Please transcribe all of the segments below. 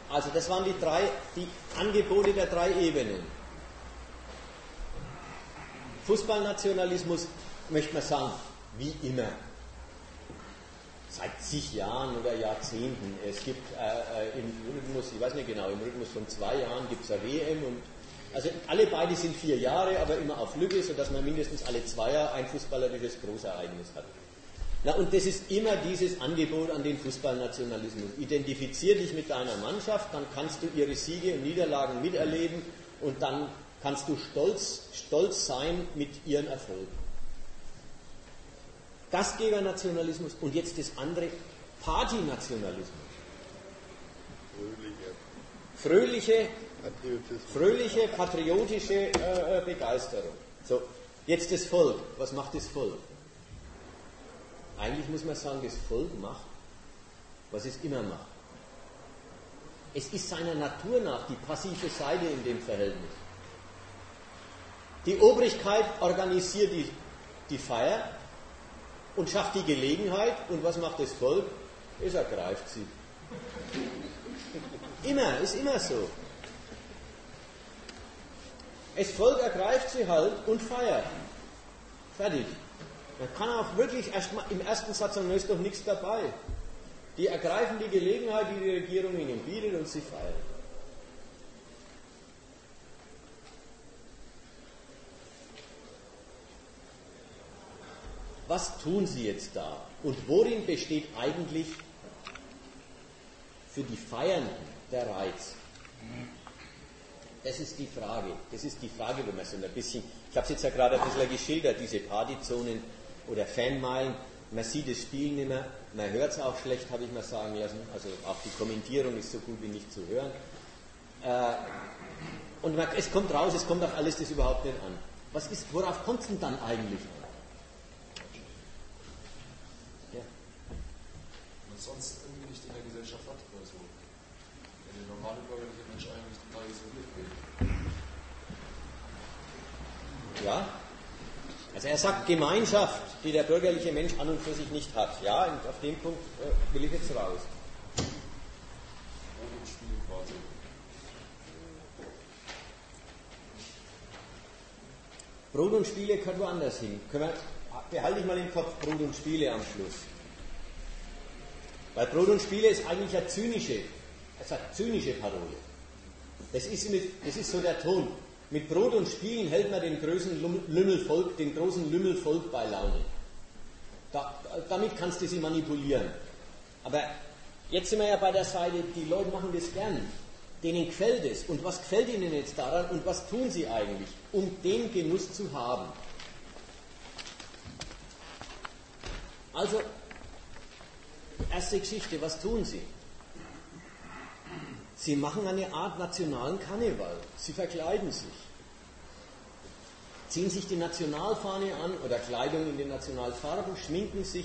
Also das waren die Angebote der 3 Ebenen. Fußballnationalismus, möchte man sagen, wie immer. Seit zig Jahren oder Jahrzehnten. Es gibt im Rhythmus, ich weiß nicht genau, im Rhythmus von 2 Jahren gibt es eine WM. Und, also alle beide sind 4 Jahre, aber immer auf Lücke, sodass man mindestens alle 2 Jahre ein fußballerisches Großereignis hat. Na, und das ist immer dieses Angebot an den Fußballnationalismus. Identifizier dich mit deiner Mannschaft, dann kannst du ihre Siege und Niederlagen miterleben und dann kannst du stolz sein mit ihren Erfolgen. Gastgebernationalismus und jetzt das andere, Partynationalismus. Fröhliche, patriotische Begeisterung. So, jetzt das Volk. Was macht das Volk? Eigentlich muss man sagen, das Volk macht, was es immer macht. Es ist seiner Natur nach die passive Seite in dem Verhältnis. Die Obrigkeit organisiert die Feier und schafft die Gelegenheit. Und was macht das Volk? Es ergreift sie. Immer, ist immer so. Das Volk ergreift sie halt und feiert. Fertig. Man kann auch wirklich erstmal im ersten Satz sagen, da ist doch nichts dabei. Die ergreifen die Gelegenheit, die die Regierung ihnen bietet, und sie feiern. Was tun sie jetzt da? Und worin besteht eigentlich für die Feiernden der Reiz? Das ist die Frage. Das ist die Frage, wenn man so ein bisschen, ich habe es jetzt ja gerade ein bisschen geschildert, diese Partyzonen oder Fanmeilen, man sieht das Spiel nicht mehr, man hört es auch schlecht, habe ich mal sagen lassen, also auch die Kommentierung ist so gut wie nicht zu hören. Und es kommt raus, es kommt auf alles das überhaupt nicht an. Worauf kommt es denn dann eigentlich an? Ja. Man sonst irgendwie nicht in der Gesellschaft hat oder so. Wenn der normale bürgerliche Mensch eigentlich total isoliert wird. Ja. Also er sagt Gemeinschaft, die der bürgerliche Mensch an und für sich nicht hat. Ja, und auf dem Punkt will ich jetzt raus. Brot und Spiel quasi. Brot und Spiele können woanders hin. Behalte ich mal im Kopf Brot und Spiele am Schluss. Weil Brot und Spiele ist eigentlich eine zynische Parole. Das ist so der Ton. Mit Brot und Spielen hält man den großen Lümmelvolk bei Laune. Damit kannst du sie manipulieren. Aber jetzt sind wir ja bei der Seite, die Leute machen das gern. Denen gefällt es. Und was gefällt ihnen jetzt daran und was tun sie eigentlich, um den Genuss zu haben? Also, erste Geschichte, was tun sie? Sie machen eine Art nationalen Karneval. Sie verkleiden sich. Ziehen sich die Nationalfahne an oder Kleidung in den Nationalfarben, schminken sich,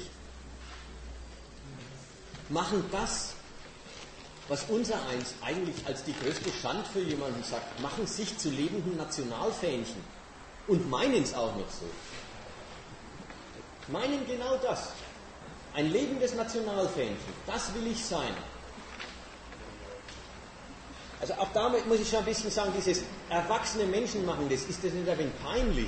machen das, was unsereins eigentlich als die größte Schande für jemanden sagt, machen sich zu lebenden Nationalfähnchen und meinen es auch noch so. Meinen genau das. Ein lebendes Nationalfähnchen, das will ich sein. Also auch damit muss ich schon ein bisschen sagen, dieses erwachsene Menschen machen das, ist das nicht ein wenig peinlich?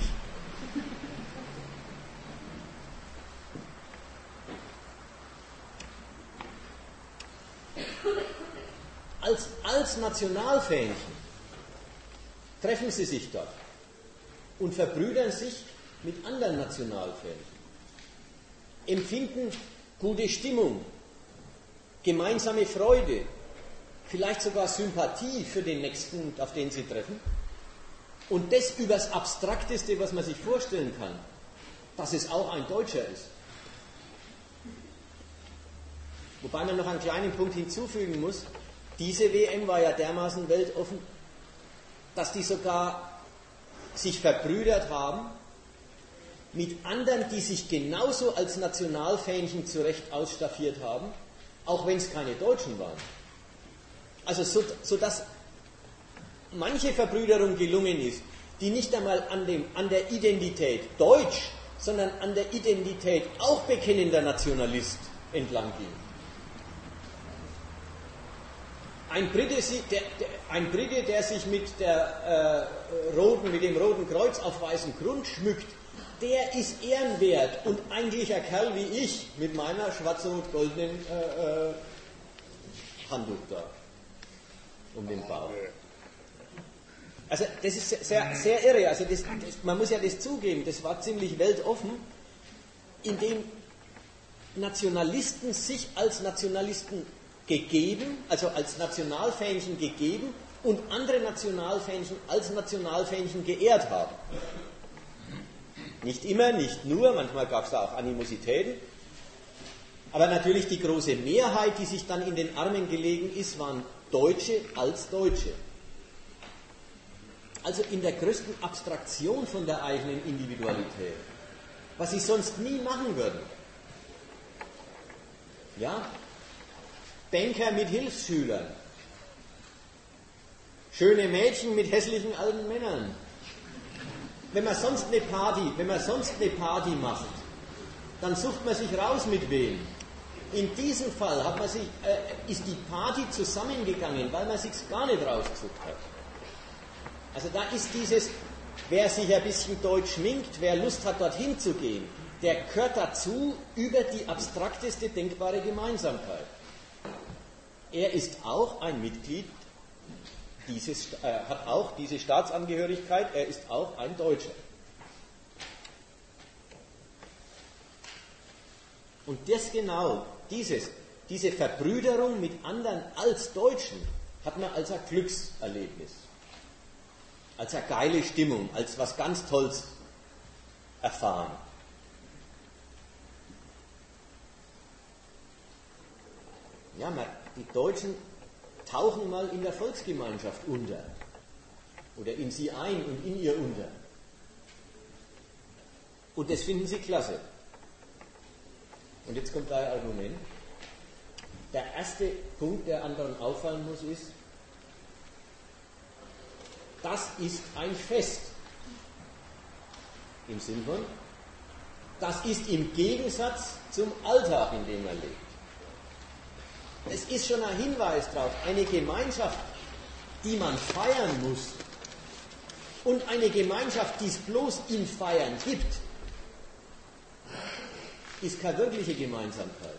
Als Nationalfähnchen treffen sie sich dort und verbrüdern sich mit anderen Nationalfähnchen, empfinden gute Stimmung, gemeinsame Freude, vielleicht sogar Sympathie für den Nächsten, auf den sie treffen. Und das übers Abstrakteste, was man sich vorstellen kann, dass es auch ein Deutscher ist. Wobei man noch einen kleinen Punkt hinzufügen muss, diese WM war ja dermaßen weltoffen, dass die sogar sich verbrüdert haben mit anderen, die sich genauso als Nationalfähnchen zurecht ausstaffiert haben, auch wenn es keine Deutschen waren. Also so dass manche Verbrüderung gelungen ist, die nicht einmal an der Identität Deutsch, sondern an der Identität auch bekennender Nationalist entlang ging. ein Brite, der sich mit dem Roten Kreuz auf weißem Grund schmückt, der ist ehrenwert und eigentlich ein Kerl wie ich mit meiner schwarz-rot-goldenen Handtuch da um den Bauch. Also das ist sehr, sehr irre. Also man muss ja das zugeben, das war ziemlich weltoffen, indem Nationalisten sich als Nationalisten gegeben, also als Nationalfähnchen gegeben und andere Nationalfähnchen als Nationalfähnchen geehrt haben. Nicht immer, nicht nur, manchmal gab es da auch Animositäten, aber natürlich die große Mehrheit, die sich dann in den Armen gelegen ist, waren Deutsche als Deutsche. Also in der größten Abstraktion von der eigenen Individualität, was sie sonst nie machen würden. Ja? Banker mit Hilfsschülern, schöne Mädchen mit hässlichen alten Männern. Wenn man sonst eine Party macht, dann sucht man sich raus mit wem. In diesem Fall ist die Party zusammengegangen, weil man sich gar nicht rausgesucht hat. Also da ist dieses, wer sich ein bisschen deutsch schminkt, wer Lust hat, dorthin zu gehen, der gehört dazu über die abstrakteste denkbare Gemeinsamkeit. Er ist auch ein Mitglied hat auch diese Staatsangehörigkeit, er ist auch ein Deutscher. Und das genau, diese Verbrüderung mit anderen als Deutschen, hat man als ein Glückserlebnis, als eine geile Stimmung, als was ganz Tolles erfahren. Ja, die Deutschen tauchen mal in der Volksgemeinschaft unter oder in sie ein und in ihr unter. Und das finden sie klasse. Und jetzt kommt da ein Argument. Der erste Punkt, der anderen auffallen muss, ist, das ist ein Fest. Im Sinn von, das ist im Gegensatz zum Alltag, in dem er lebt. Es ist schon ein Hinweis darauf, eine Gemeinschaft, die man feiern muss und eine Gemeinschaft, die es bloß im Feiern gibt, ist keine wirkliche Gemeinsamkeit.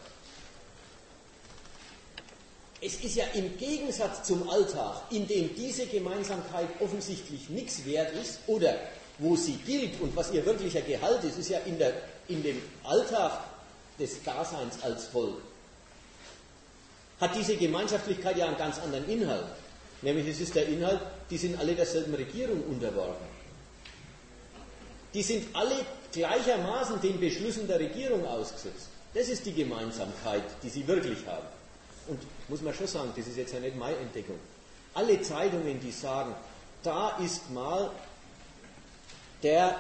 Es ist ja im Gegensatz zum Alltag, in dem diese Gemeinsamkeit offensichtlich nichts wert ist oder wo sie gilt und was ihr wirklicher Gehalt ist ja in dem Alltag des Daseins als Volk. Hat diese Gemeinschaftlichkeit ja einen ganz anderen Inhalt. Nämlich es ist der Inhalt, die sind alle derselben Regierung unterworfen. Die sind alle gleichermaßen den Beschlüssen der Regierung ausgesetzt. Das ist die Gemeinsamkeit, die sie wirklich haben. Und muss man schon sagen, das ist jetzt ja nicht meine Entdeckung. Alle Zeitungen, die sagen, da ist mal der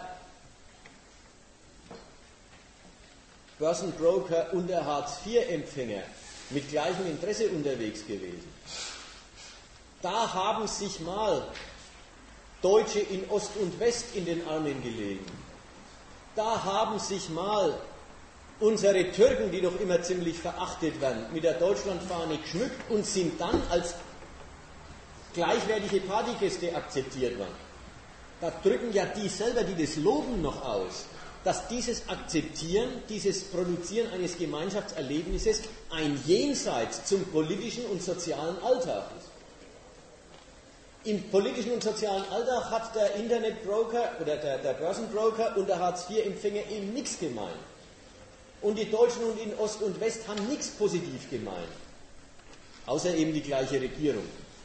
Börsenbroker und der Hartz-IV-Empfänger mit gleichem Interesse unterwegs gewesen. Da haben sich mal Deutsche in Ost und West in den Armen gelegen. Da haben sich mal unsere Türken, die doch immer ziemlich verachtet werden, mit der Deutschlandfahne geschmückt und sind dann als gleichwertige Partygäste akzeptiert worden. Da drücken ja die selber, die das loben, noch aus, dass dieses Akzeptieren, dieses Produzieren eines Gemeinschaftserlebnisses ein Jenseits zum politischen und sozialen Alltag ist. Im politischen und sozialen Alltag hat der Internetbroker oder der Börsenbroker und der Hartz-IV-Empfänger eben nichts gemein. Und die Deutschen und in Ost und West haben nichts positiv gemein. Außer eben die gleiche Regierung.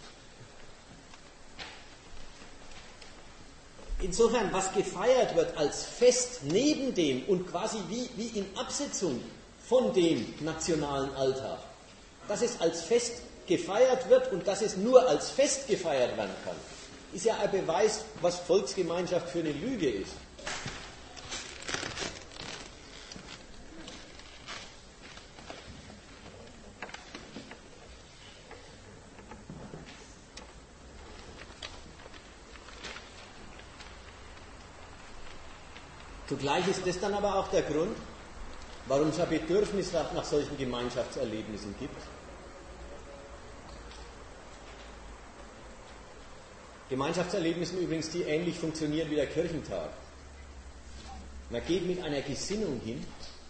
Insofern, was gefeiert wird als Fest neben dem und quasi wie in Absetzung von dem nationalen Alltag, dass es als Fest gefeiert wird und dass es nur als Fest gefeiert werden kann, ist ja ein Beweis, was Volksgemeinschaft für eine Lüge ist. Zugleich ist das dann aber auch der Grund, warum es ein Bedürfnis nach solchen Gemeinschaftserlebnissen gibt. Gemeinschaftserlebnissen übrigens, die ähnlich funktionieren wie der Kirchentag. Man geht mit einer Gesinnung hin.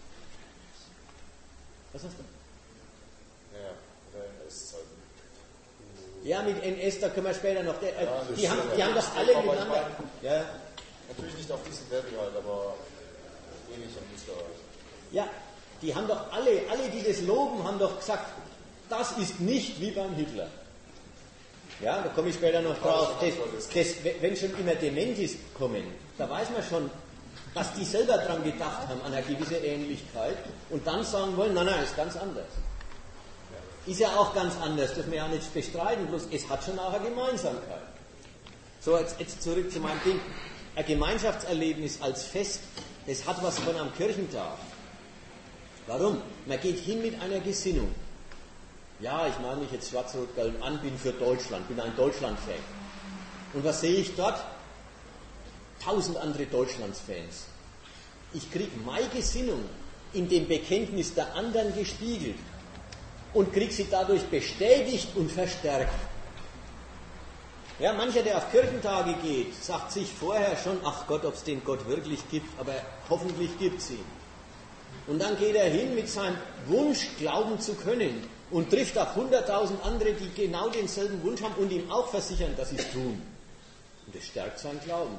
Was hast du? Ja, oder NS-Zeiten. Ja, mit NS, da können wir später noch. Die haben doch alle miteinander. Ja. Natürlich nicht auf diesem Level halt, aber ähnlich am Muster halt. Ja, die haben doch alle, die das loben, haben doch gesagt, das ist nicht wie beim Hitler. Ja, da komme ich später noch drauf. Wenn schon immer Dementis kommen, da weiß man schon, dass die selber dran gedacht haben, an eine gewisse Ähnlichkeit, und dann sagen wollen, nein, ist ganz anders. Ist ja auch ganz anders, dürfen wir ja nicht bestreiten, bloß es hat schon auch eine Gemeinsamkeit. So, jetzt zurück zu meinem Ding. Ein Gemeinschaftserlebnis als Fest, das hat was von einem Kirchentag. Warum? Man geht hin mit einer Gesinnung. Ja, ich mache mich jetzt schwarz-rot-gelb an, bin für Deutschland, bin ein Deutschland-Fan. Und was sehe ich dort? 1000 andere Deutschlands-Fans. Ich kriege meine Gesinnung in dem Bekenntnis der anderen gespiegelt und kriege sie dadurch bestätigt und verstärkt. Ja, mancher, der auf Kirchentage geht, sagt sich vorher schon, ach Gott, ob es den Gott wirklich gibt, aber hoffentlich gibt es ihn. Und dann geht er hin mit seinem Wunsch, glauben zu können, und trifft auf 100.000 andere, die genau denselben Wunsch haben und ihm auch versichern, dass sie es tun. Und das stärkt seinen Glauben.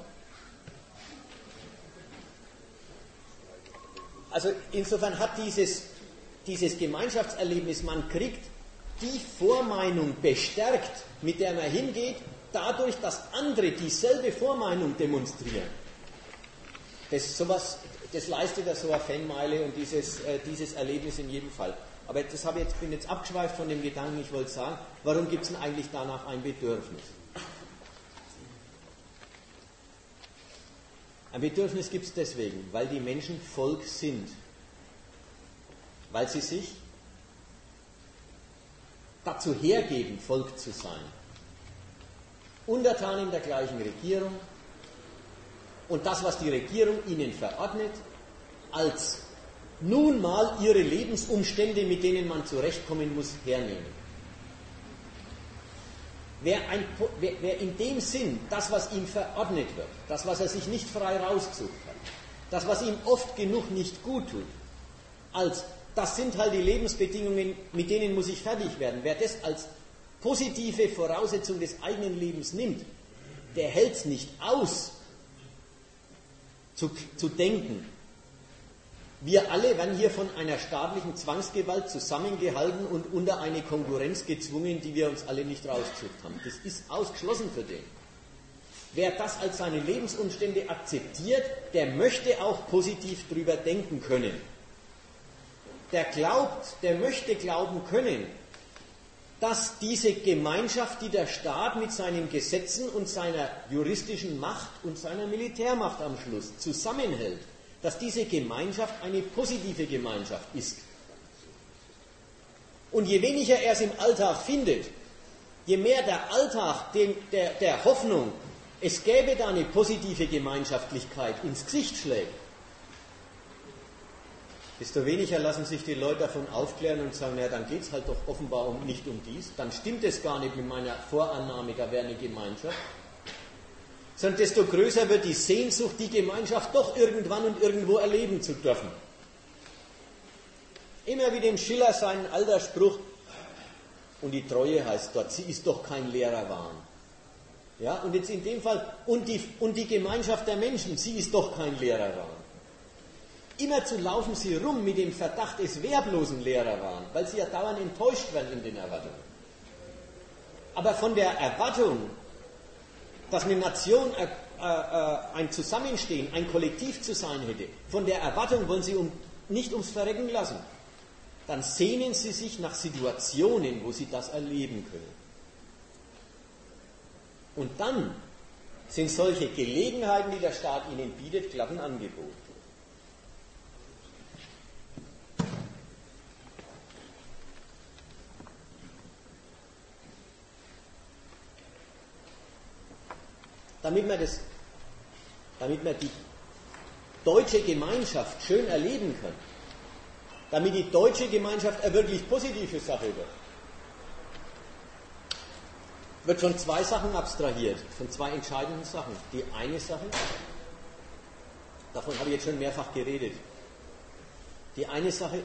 Also insofern hat dieses Gemeinschaftserlebnis, man kriegt die Vormeinung bestärkt, mit der man hingeht, dadurch, dass andere dieselbe Vormeinung demonstrieren. Das leistet ja so eine Fanmeile und dieses Erlebnis in jedem Fall. Aber bin jetzt abgeschweift von dem Gedanken, ich wollte sagen, warum gibt es denn eigentlich danach ein Bedürfnis? Ein Bedürfnis gibt es deswegen, weil die Menschen Volk sind. Weil sie sich dazu hergeben, Volk zu sein. Untertan in der gleichen Regierung und das, was die Regierung ihnen verordnet, als nun mal ihre Lebensumstände, mit denen man zurechtkommen muss, hernehmen. Wer in dem Sinn das, was ihm verordnet wird, das, was er sich nicht frei rausgesucht hat, das, was ihm oft genug nicht gut tut, als das sind halt die Lebensbedingungen, mit denen muss ich fertig werden. Wer das als positive Voraussetzung des eigenen Lebens nimmt, der hält es nicht aus, zu denken. Wir alle werden hier von einer staatlichen Zwangsgewalt zusammengehalten und unter eine Konkurrenz gezwungen, die wir uns alle nicht rausgesucht haben. Das ist ausgeschlossen für den. Wer das als seine Lebensumstände akzeptiert, der möchte auch positiv drüber denken können. Der möchte glauben können, dass diese Gemeinschaft, die der Staat mit seinen Gesetzen und seiner juristischen Macht und seiner Militärmacht am Schluss zusammenhält, dass diese Gemeinschaft eine positive Gemeinschaft ist. Und je weniger er es im Alltag findet, je mehr der Alltag der Hoffnung, es gäbe da eine positive Gemeinschaftlichkeit, ins Gesicht schlägt, desto weniger lassen sich die Leute davon aufklären und sagen, ja, dann geht es halt doch offenbar nicht um dies, dann stimmt es gar nicht mit meiner Vorannahme, da wäre eine Gemeinschaft. Sondern desto größer wird die Sehnsucht, die Gemeinschaft doch irgendwann und irgendwo erleben zu dürfen. Immer wie dem Schiller seinen alter Spruch, und die Treue heißt dort, sie ist doch kein leerer Wahn. Ja, und jetzt in dem Fall, und die Gemeinschaft der Menschen, sie ist doch kein leerer Wahn. Immerzu laufen sie rum mit dem Verdacht, es wäre bloß ein leerer Wahn, weil sie ja dauernd enttäuscht werden in den Erwartungen. Aber von der Erwartung, dass eine Nation ein Zusammenstehen, ein Kollektiv zu sein hätte, von der Erwartung wollen sie nicht ums Verrecken lassen. Dann sehnen sie sich nach Situationen, wo sie das erleben können. Und dann sind solche Gelegenheiten, die der Staat ihnen bietet, glatt ein Angebot. Damit man die deutsche Gemeinschaft schön erleben kann, damit die deutsche Gemeinschaft eine wirklich positive Sache wird, wird von zwei Sachen abstrahiert, von zwei entscheidenden Sachen. Die eine Sache, davon habe ich jetzt schon mehrfach geredet, die eine Sache,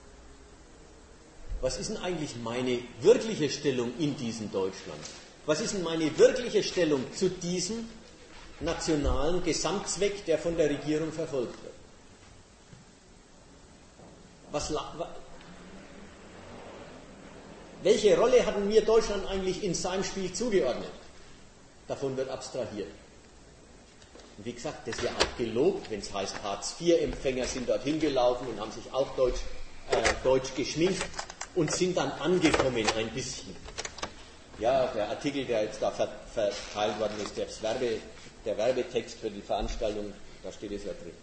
was ist denn eigentlich meine wirkliche Stellung in diesem Deutschland? Was ist denn meine wirkliche Stellung zu diesem nationalen Gesamtzweck, der von der Regierung verfolgt wird? Welche Rolle hat mir Deutschland eigentlich in seinem Spiel zugeordnet? Davon wird abstrahiert. Und wie gesagt, das ist ja auch gelobt, wenn es heißt, Hartz-IV-Empfänger sind dorthin gelaufen und haben sich auch deutsch geschminkt und sind dann angekommen ein bisschen. Ja, der Artikel, der jetzt da verteilt worden ist, der Werbetext für die Veranstaltung, da steht es ja drin.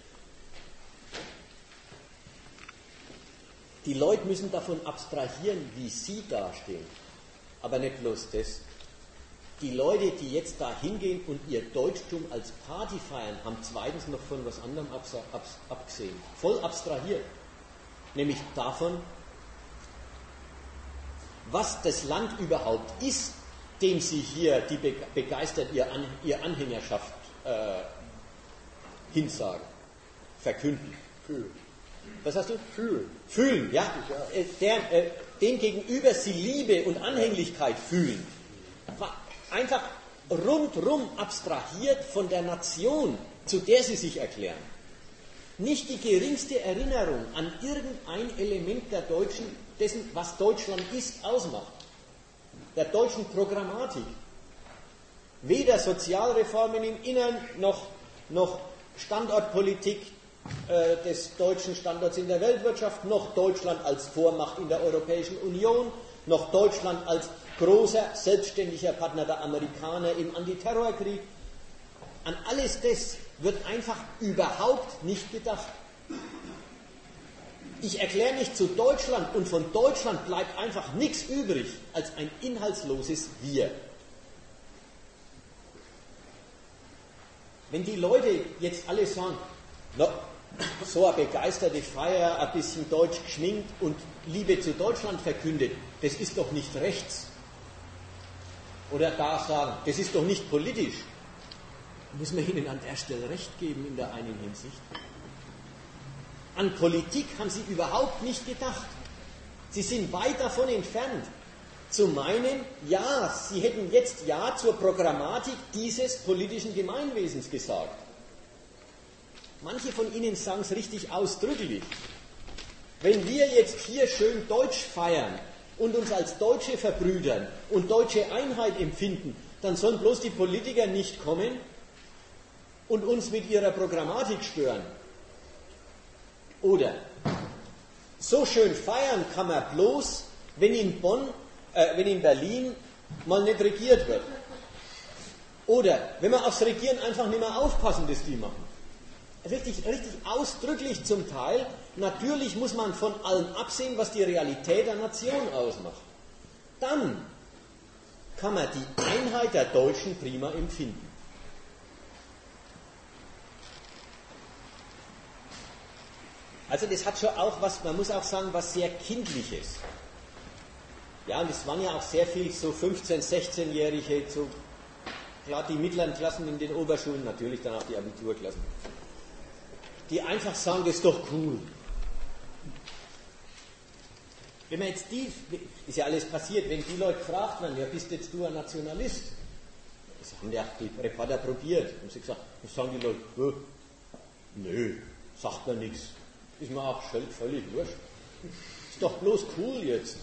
Die Leute müssen davon abstrahieren, wie sie dastehen. Aber nicht bloß das. Die Leute, die jetzt da hingehen und ihr Deutschtum als Party feiern, haben zweitens noch von was anderem abgesehen. Voll abstrahiert. Nämlich davon, was das Land überhaupt ist, dem sie hier die begeistert ihr Anhängerschaft hinsagen, verkünden. Fühlen. Was hast du? Fühlen. Fühlen, ja. Dem gegenüber sie Liebe und Anhänglichkeit fühlen. Einfach rundrum abstrahiert von der Nation, zu der sie sich erklären. Nicht die geringste Erinnerung an irgendein Element der Deutschen, dessen, was Deutschland ist, ausmacht. Der deutschen Programmatik. Weder Sozialreformen im Innern noch Standortpolitik des deutschen Standorts in der Weltwirtschaft, noch Deutschland als Vormacht in der Europäischen Union, noch Deutschland als großer, selbstständiger Partner der Amerikaner im Antiterrorkrieg. An alles das wird einfach überhaupt nicht gedacht. Ich erkläre mich zu Deutschland und von Deutschland bleibt einfach nichts übrig als ein inhaltsloses Wir. Wenn die Leute jetzt alle sagen, so eine begeisterte Feier, ein bisschen deutsch geschminkt und Liebe zu Deutschland verkündet, das ist doch nicht rechts. Oder da sagen, das ist doch nicht politisch. Muss man ihnen an der Stelle recht geben in der einen Hinsicht. An Politik haben sie überhaupt nicht gedacht. Sie sind weit davon entfernt, zu meinen, ja, sie hätten jetzt Ja zur Programmatik dieses politischen Gemeinwesens gesagt. Manche von Ihnen sagen es richtig ausdrücklich. Wenn wir jetzt hier schön Deutsch feiern und uns als Deutsche verbrüdern und deutsche Einheit empfinden, dann sollen bloß die Politiker nicht kommen und uns mit ihrer Programmatik stören. Oder so schön feiern kann man bloß, wenn in Berlin mal nicht regiert wird. Oder wenn wir aufs Regieren einfach nicht mehr aufpassen, das die machen. Richtig ausdrücklich zum Teil. Natürlich muss man von allem absehen, was die Realität der Nation ausmacht. Dann kann man die Einheit der Deutschen prima empfinden. Also das hat schon auch was, man muss auch sagen, was sehr Kindliches. Ja, und es waren ja auch sehr viel so 15-, 16-Jährige, so klar die mittleren Klassen in den Oberschulen, natürlich dann auch die Abiturklassen, die einfach sagen, das ist doch cool. Wenn man jetzt ist ja alles passiert, wenn die Leute gefragt werden, ja, bist jetzt du ein Nationalist? Das haben ja die Reporter probiert. Und sie gesagt, was sagen die Leute? Nö, sagt mir nichts. Ist mir auch völlig wurscht. Ist doch bloß cool jetzt.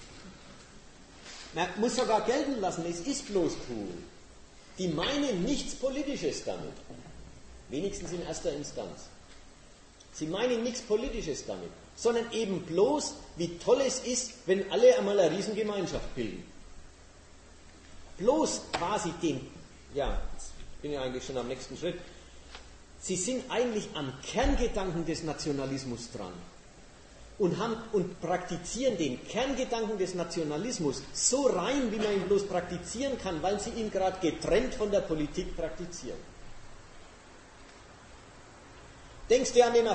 Man muss sogar gelten lassen, es ist bloß cool. Die meinen nichts Politisches damit. Wenigstens in erster Instanz. Sie meinen nichts Politisches damit, sondern eben bloß, wie toll es ist, wenn alle einmal eine Riesengemeinschaft bilden. Bloß quasi jetzt bin ich eigentlich schon am nächsten Schritt, sie sind eigentlich am Kerngedanken des Nationalismus dran und praktizieren den Kerngedanken des Nationalismus so rein, wie man ihn bloß praktizieren kann, weil sie ihn gerade getrennt von der Politik praktizieren. Denkst du an den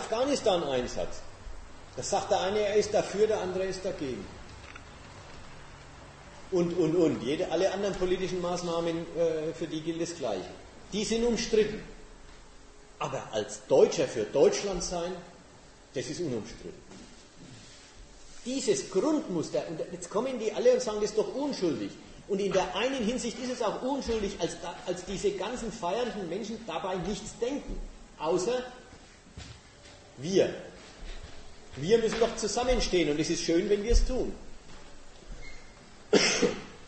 Afghanistan-Einsatz? Da sagt der eine, er ist dafür, der andere ist dagegen. und. Alle anderen politischen Maßnahmen, für die gilt das Gleiche. Die sind umstritten. Aber als Deutscher für Deutschland sein, das ist unumstritten. Dieses Grundmuster, und jetzt kommen die alle und sagen, das ist doch unschuldig. Und in der einen Hinsicht ist es auch unschuldig, als diese ganzen feiernden Menschen dabei nichts denken. Außer wir. Wir müssen doch zusammenstehen und es ist schön, wenn wir es tun. Welchen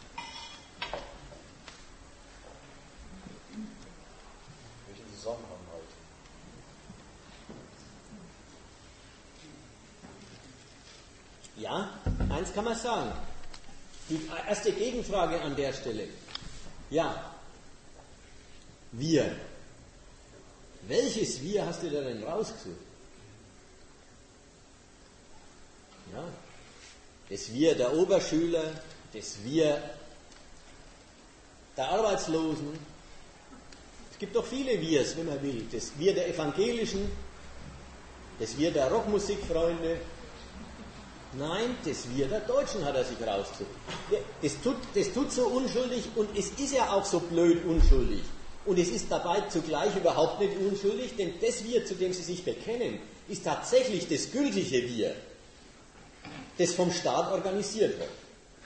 Zusammenhang halt? Ja, eins kann man sagen. Die erste Gegenfrage an der Stelle. Ja, wir. Welches Wir hast du da denn rausgesucht? Ja, das Wir der Oberschüler, das Wir der Arbeitslosen. Es gibt doch viele Wirs, wenn man will. Das Wir der Evangelischen, das Wir der Rockmusikfreunde. Nein, das Wir der Deutschen hat er sich rausgesucht. Das tut so unschuldig und es ist ja auch so blöd unschuldig. Und es ist dabei zugleich überhaupt nicht unschuldig, denn das Wir, zu dem sie sich bekennen, ist tatsächlich das gültige Wir, das vom Staat organisiert wird.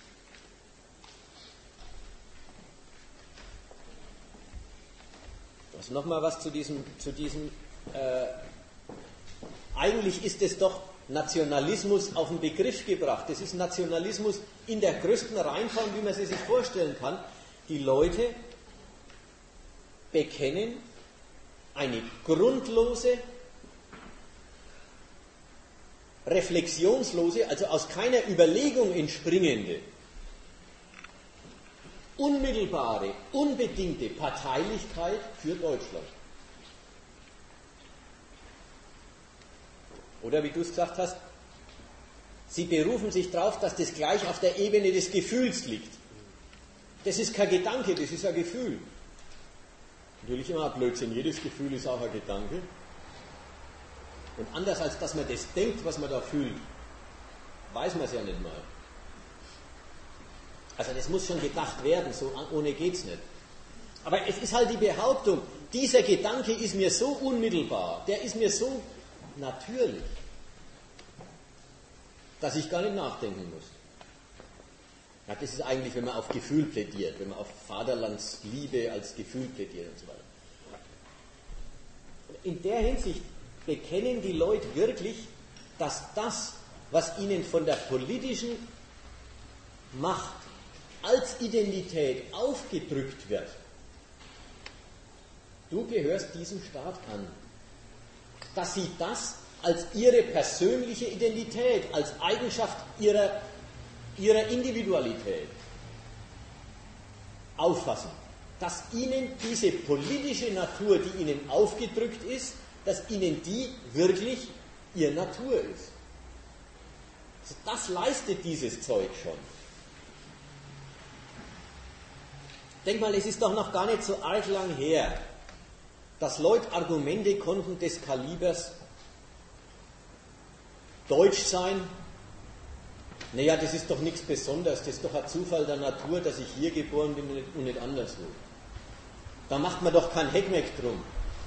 Also nochmal was zu diesem eigentlich ist es doch Nationalismus auf den Begriff gebracht. Das ist Nationalismus in der größten Reinform, wie man sie sich vorstellen kann. Die Leute bekennen eine grundlose, reflexionslose, also aus keiner Überlegung entspringende, unmittelbare, unbedingte Parteilichkeit für Deutschland. Oder wie du es gesagt hast, sie berufen sich darauf, dass das gleich auf der Ebene des Gefühls liegt. Das ist kein Gedanke, das ist ein Gefühl. Natürlich immer ein Blödsinn, jedes Gefühl ist auch ein Gedanke. Und anders als dass man das denkt, was man da fühlt, weiß man es ja nicht mal. Also das muss schon gedacht werden, so ohne geht's nicht. Aber es ist halt die Behauptung, dieser Gedanke ist mir so unmittelbar, der ist mir so natürlich, dass ich gar nicht nachdenken muss. Ja, das ist eigentlich, wenn man auf Gefühl plädiert, wenn man auf Vaterlandsliebe als Gefühl plädiert und so weiter. In der Hinsicht bekennen die Leute wirklich, dass das, was ihnen von der politischen Macht als Identität aufgedrückt wird, du gehörst diesem Staat an, dass sie das als ihre persönliche Identität, als Eigenschaft ihrer Individualität auffassen, dass ihnen diese politische Natur, die ihnen aufgedrückt ist, dass ihnen die wirklich ihre Natur ist. Also das leistet dieses Zeug schon. Denk mal, es ist doch noch gar nicht so arg lang her, dass Leute Argumente konnten des Kalibers Deutsch sein. Naja, das ist doch nichts Besonderes, das ist doch ein Zufall der Natur, dass ich hier geboren bin und nicht anderswo. Da macht man doch kein Heckmeck drum.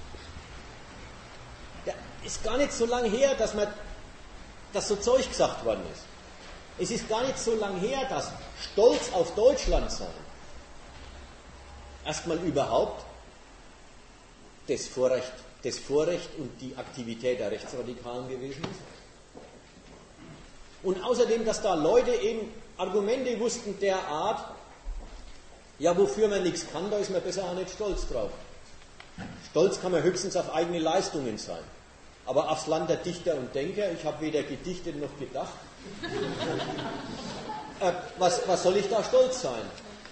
Ja, ist gar nicht so lang her, dass so Zeug gesagt worden ist. Es ist gar nicht so lang her, dass Stolz auf Deutschland sein erstmal überhaupt das Vorrecht und die Aktivität der Rechtsradikalen gewesen ist. Und außerdem, dass da Leute eben Argumente wussten der Art, ja, wofür man nichts kann, da ist man besser auch nicht stolz drauf. Stolz kann man höchstens auf eigene Leistungen sein. Aber aufs Land der Dichter und Denker, ich habe weder gedichtet noch gedacht. Was soll ich da stolz sein?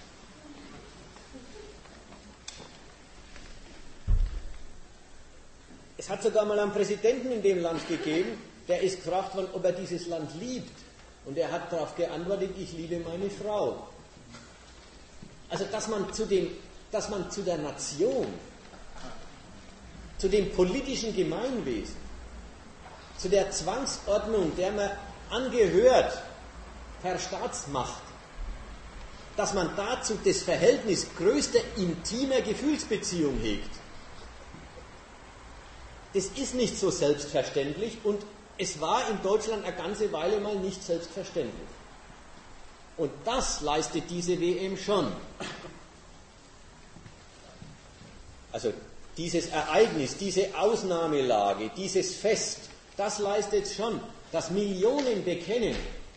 Es hat sogar mal einen Präsidenten in dem Land gegeben, der ist gefragt worden, ob er dieses Land liebt. Und er hat darauf geantwortet, ich liebe meine Frau. Also, dass man zu der Nation, zu dem politischen Gemeinwesen, zu der Zwangsordnung, der man angehört per Staatsmacht, dass man dazu das Verhältnis größter intimer Gefühlsbeziehung hegt. Das ist nicht so selbstverständlich und es war in Deutschland eine ganze Weile mal nicht selbstverständlich. Und das leistet diese WM schon. Also dieses Ereignis, diese Ausnahmelage, dieses Fest, das leistet schon, dass Millionen bekennen,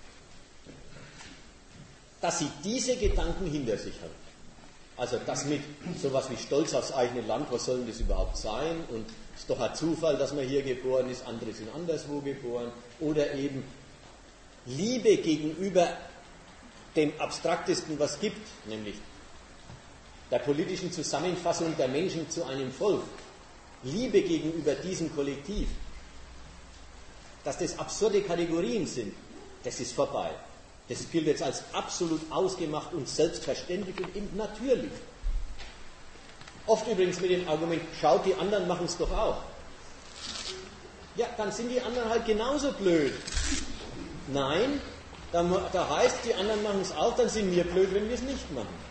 dass sie diese Gedanken hinter sich haben. Also das mit sowas wie Stolz aufs eigene Land, was soll denn das überhaupt sein? Und es ist doch ein Zufall, dass man hier geboren ist, andere sind anderswo geboren. Oder eben Liebe gegenüber dem Abstraktesten, was es gibt, nämlich der politischen Zusammenfassung der Menschen zu einem Volk. Liebe gegenüber diesem Kollektiv. Dass das absurde Kategorien sind, das ist vorbei. Das gilt jetzt als absolut ausgemacht und selbstverständlich und eben natürlich. Oft übrigens mit dem Argument, schaut, die anderen machen es doch auch. Ja, dann sind die anderen halt genauso blöd. Nein, da heißt, die anderen machen es auch, dann sind wir blöd, wenn wir es nicht machen.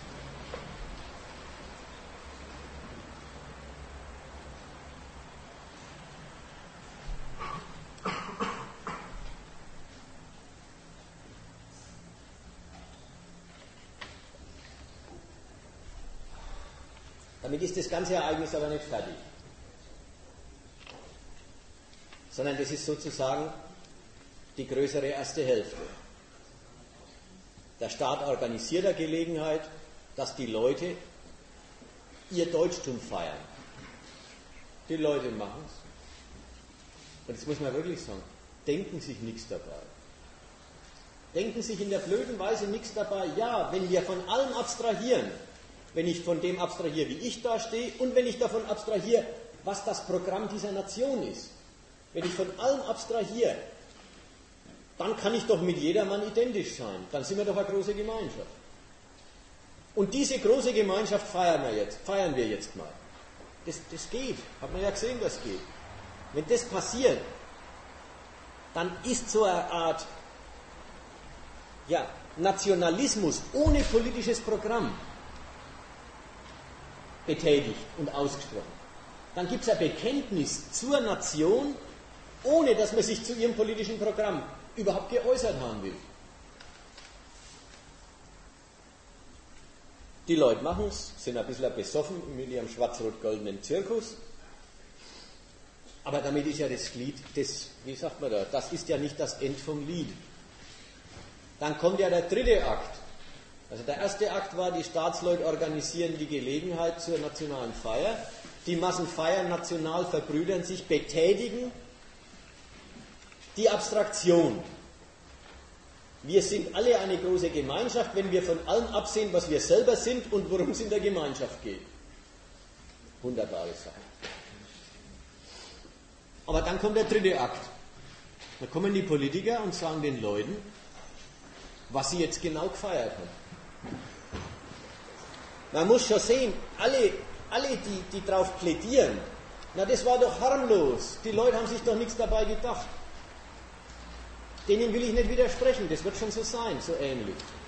Damit ist das ganze Ereignis aber nicht fertig. Sondern das ist sozusagen die größere erste Hälfte. Der Staat organisiert eine Gelegenheit, dass die Leute ihr Deutschtum feiern. Die Leute machen es. Und das muss man wirklich sagen, denken sich nichts dabei. Denken sich in der blöden Weise nichts dabei. Ja, wenn wir von allem abstrahieren, wenn ich von dem abstrahiere, wie ich da stehe, und wenn ich davon abstrahiere, was das Programm dieser Nation ist, wenn ich von allem abstrahiere, dann kann ich doch mit jedermann identisch sein. Dann sind wir doch eine große Gemeinschaft. Und diese große Gemeinschaft feiern wir jetzt mal. Das geht. Hat man ja gesehen, das geht. Wenn das passiert, dann ist so eine Art Nationalismus ohne politisches Programm betätigt und ausgesprochen. Dann gibt es ein Bekenntnis zur Nation, ohne dass man sich zu ihrem politischen Programm überhaupt geäußert haben will. Die Leute machen es, sind ein bisschen besoffen mit ihrem schwarz-rot-goldenen Zirkus, aber damit ist ja das Lied, wie sagt man da, das ist ja nicht das End vom Lied. Dann kommt ja der dritte Akt. Also der erste Akt war, die Staatsleute organisieren die Gelegenheit zur nationalen Feier. Die Massen feiern national, verbrüdern sich, betätigen die Abstraktion. Wir sind alle eine große Gemeinschaft, wenn wir von allem absehen, was wir selber sind und worum es in der Gemeinschaft geht. Wunderbare Sache. Aber dann kommt der dritte Akt. Da kommen die Politiker und sagen den Leuten, was sie jetzt genau gefeiert haben. Man muss schon sehen, alle die darauf plädieren, na das war doch harmlos, die Leute haben sich doch nichts dabei gedacht. Denen will ich nicht widersprechen, das wird schon so sein, so ähnlich.